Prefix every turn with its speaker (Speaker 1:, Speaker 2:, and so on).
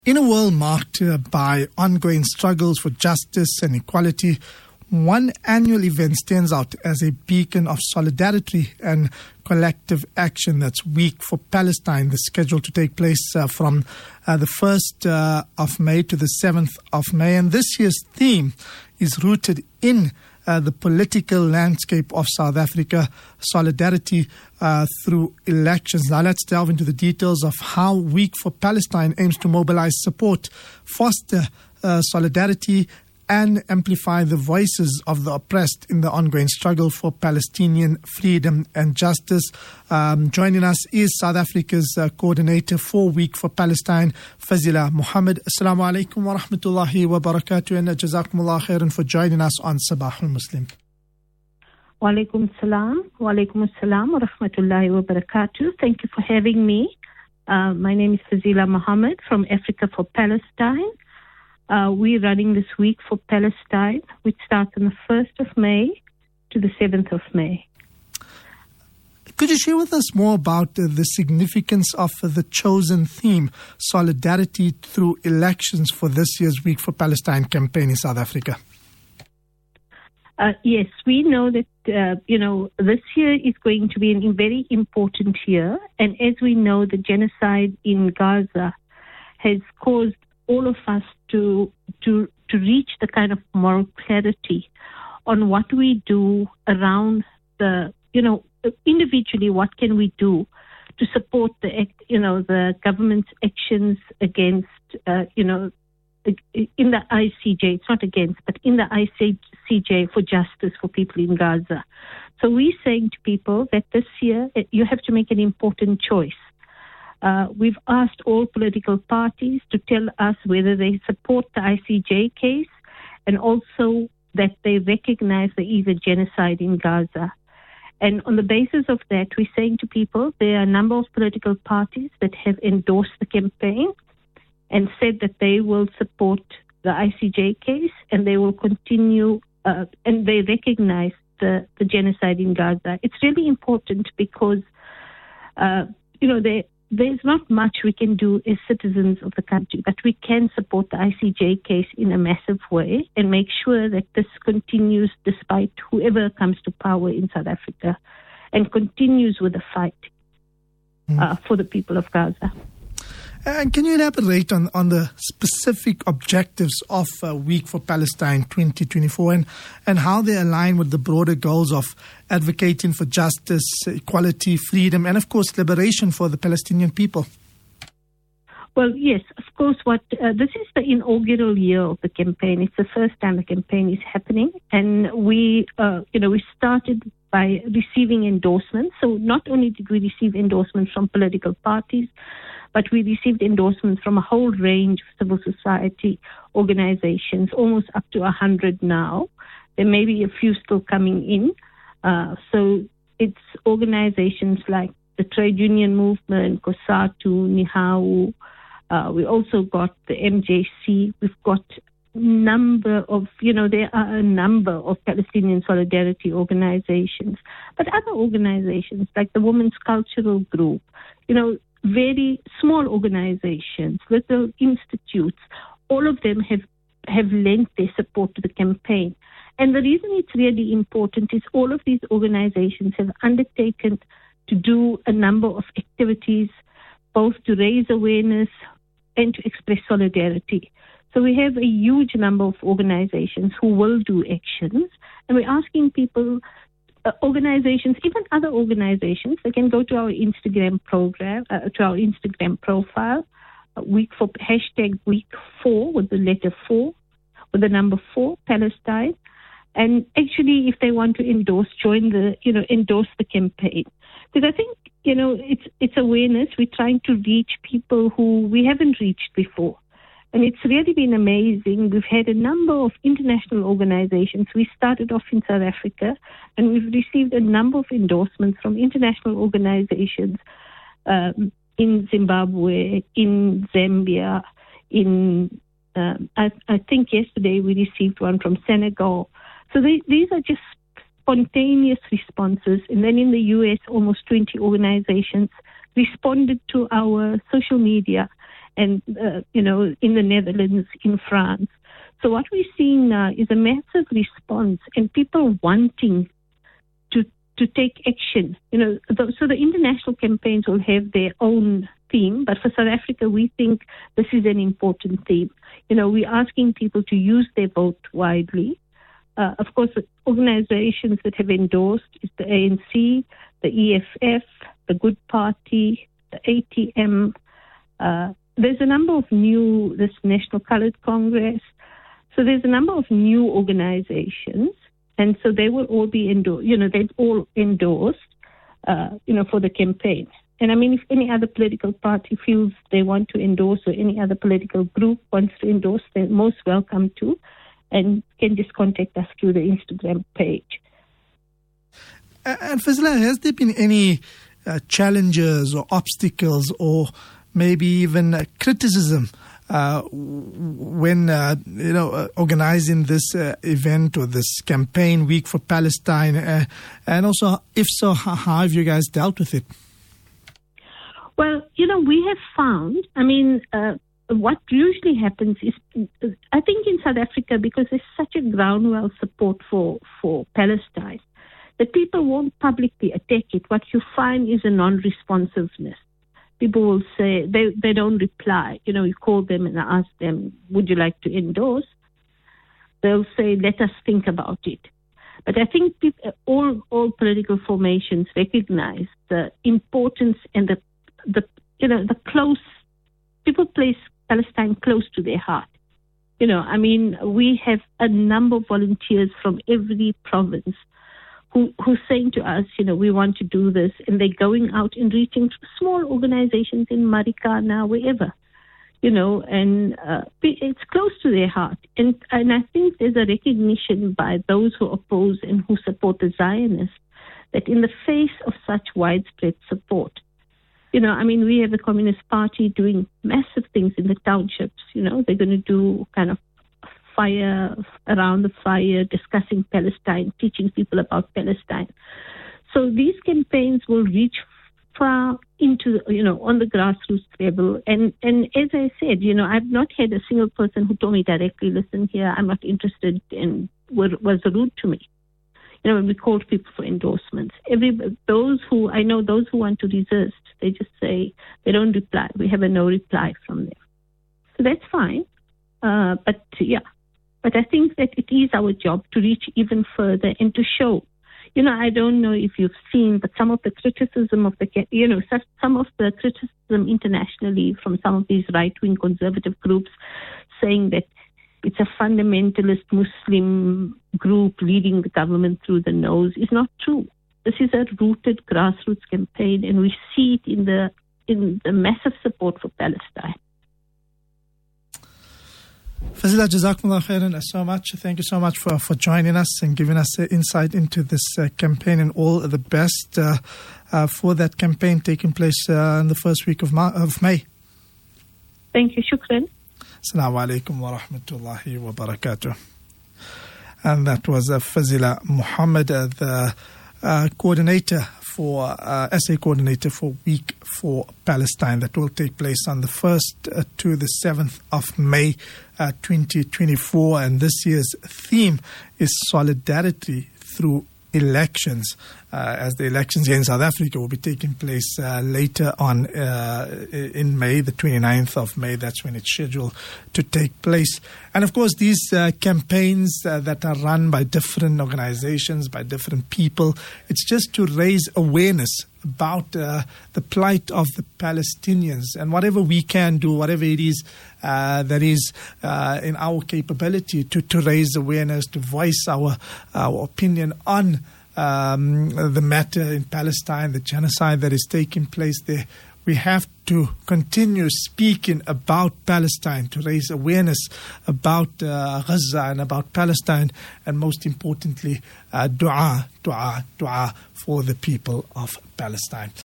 Speaker 1: In a world marked by ongoing struggles for justice and equality, one annual event stands out as a beacon of solidarity and collective action. That's Week for Palestine. That's scheduled to take place from the 1st of May to the 7th of May. And this year's theme is rooted in the political landscape of South Africa, solidarity through elections. Now let's delve into the details of how Week for Palestine aims to mobilize support, foster solidarity, and amplify the voices of the oppressed in the ongoing struggle for Palestinian freedom and justice. Joining us is South Africa's coordinator for Week for Palestine, Fazila Mohammed. Assalamu alaikum wa rahmatullahi wa barakatuh, and jazakumullah khairan for joining us on Sabah al-Muslim.
Speaker 2: Wa alaikum salam wa rahmatullahi wa barakatuh. Thank you for having me. My name is Fazila Mohammed from Africa for Palestine. We're running this Week for Palestine, which starts on the 1st of May to the 7th of May.
Speaker 1: Could you share with us more about the significance of the chosen theme, solidarity through elections, for this year's Week for Palestine campaign in South Africa?
Speaker 2: Yes, we know that, this year is going to be a very important year. And as we know, the genocide in Gaza has caused all of us to reach the kind of moral clarity on what we do around the, individually, what can we do to support the government's actions against, in the ICJ. It's not against, but in the ICJ for justice for people in Gaza. So we're saying to people that this year you have to make an important choice. We've asked all political parties to tell us whether they support the ICJ case and also that they recognize there is a genocide in Gaza. And on the basis of that, we're saying to people there are a number of political parties that have endorsed the campaign and said that they will support the ICJ case and they will continue and they recognize the genocide in Gaza. It's really important because, there's not much we can do as citizens of the country, but we can support the ICJ case in a massive way and make sure that this continues despite whoever comes to power in South Africa and continues with the fight for the people of Gaza.
Speaker 1: And can you elaborate on the specific objectives of Week for Palestine 2024 and how they align with the broader goals of advocating for justice, equality, freedom, and, of course, liberation for the Palestinian people?
Speaker 2: Well, yes, of course. This is the inaugural year of the campaign. It's the first time the campaign is happening, and we started by receiving endorsements. So not only did we receive endorsements from political parties, but we received endorsements from a whole range of civil society organizations, almost up to 100 now. There may be a few still coming in. So it's organizations like the trade union movement, COSATU, NIHAU. We also got the MJC. We've got there are a number of Palestinian solidarity organizations, but other organizations like the Women's Cultural Group, very small organizations, little institutes, all of them have lent their support to the campaign. And the reason it's really important is all of these organizations have undertaken to do a number of activities, both to raise awareness and to express solidarity. So we have a huge number of organizations who will do actions, and we're asking people, organizations, even other organizations, they can go to our Instagram program, to our Instagram profile, #Week4 with the letter 4, with the number 4, Palestine. And actually, if they want to endorse the campaign. Because I think, it's awareness. We're trying to reach people who we haven't reached before. And it's really been amazing. We've had a number of international organizations. We started off in South Africa, and we've received a number of endorsements from international organizations in Zimbabwe, in Zambia, I think yesterday we received one from Senegal. So these are just spontaneous responses. And then in the US, almost 20 organizations responded to our social media and, in the Netherlands, in France. So what we're seeing now is a massive response and people wanting to take action. So the international campaigns will have their own theme, but for South Africa, we think this is an important theme. We're asking people to use their vote widely. Of course, the organizations that have endorsed is the ANC, the EFF, the Good Party, the ATM. There's a number of this National Coloured Congress. So there's a number of new organizations, and so they will all be they've all endorsed, for the campaign. And I mean, if any other political party feels they want to endorse, or any other political group wants to endorse, they're most welcome to, and can just contact us through the Instagram page.
Speaker 1: And Fazila, has there been any challenges or obstacles or maybe even criticism when organizing this event or this campaign week for Palestine, and also, if so, how have you guys dealt with it?
Speaker 2: Well, we have found, what usually happens is, I think in South Africa, because there's such a groundwell support for Palestine, that people won't publicly attack it. What you find is a non-responsiveness. People will say, they don't reply. You call them and ask them, would you like to endorse? They'll say, let us think about it. But I think all political formations recognize the importance and the close, people place Palestine close to their heart. We have a number of volunteers from every province who's saying to us, we want to do this, and they're going out and reaching small organizations in Marikana, wherever, and it's close to their heart. And I think there's a recognition by those who oppose and who support the Zionists that in the face of such widespread support, we have the Communist Party doing massive things in the townships. They're going to do kind of fire around the fire, discussing Palestine, teaching people about Palestine. So these campaigns will reach far into, on the grassroots level. And as I said, I've not had a single person who told me directly, listen here, I'm not interested, and was rude to me. When we called people for endorsements, those who want to resist, they just say, they don't reply. We have a no reply from them. So that's fine. But I think that it is our job to reach even further and to show. I don't know if you've seen, but some of the criticism internationally from some of these right-wing conservative groups saying that it's a fundamentalist Muslim group leading the government through the nose is not true. This is a rooted grassroots campaign, and we see it in the massive support for Palestine.
Speaker 1: Fazila, Jazakumullah khairan so much. Thank you so much for joining us and giving us insight into this campaign, and all the best for that campaign taking place in the first week of May.
Speaker 2: Thank you. Shukran.
Speaker 1: Assalamu alaikum wa rahmatullahi wa barakatuh. And that was Fazila Muhammad, the coordinator for SA coordinator for Week for Palestine, that will take place on the 1st to the 7th of May 2024. And this year's theme is solidarity through elections, as the elections here in South Africa will be taking place later on in May, the 29th of May. That's when it's scheduled to take place. And of course, these campaigns that are run by different organizations, by different people, it's just to raise awareness about the plight of the Palestinians, and whatever we can do, whatever it is that is in our capability to raise awareness, to voice our opinion on the matter in Palestine, the genocide that is taking place there. We have to continue speaking about Palestine, to raise awareness about Gaza and about Palestine, and most importantly, dua for the people of Palestine.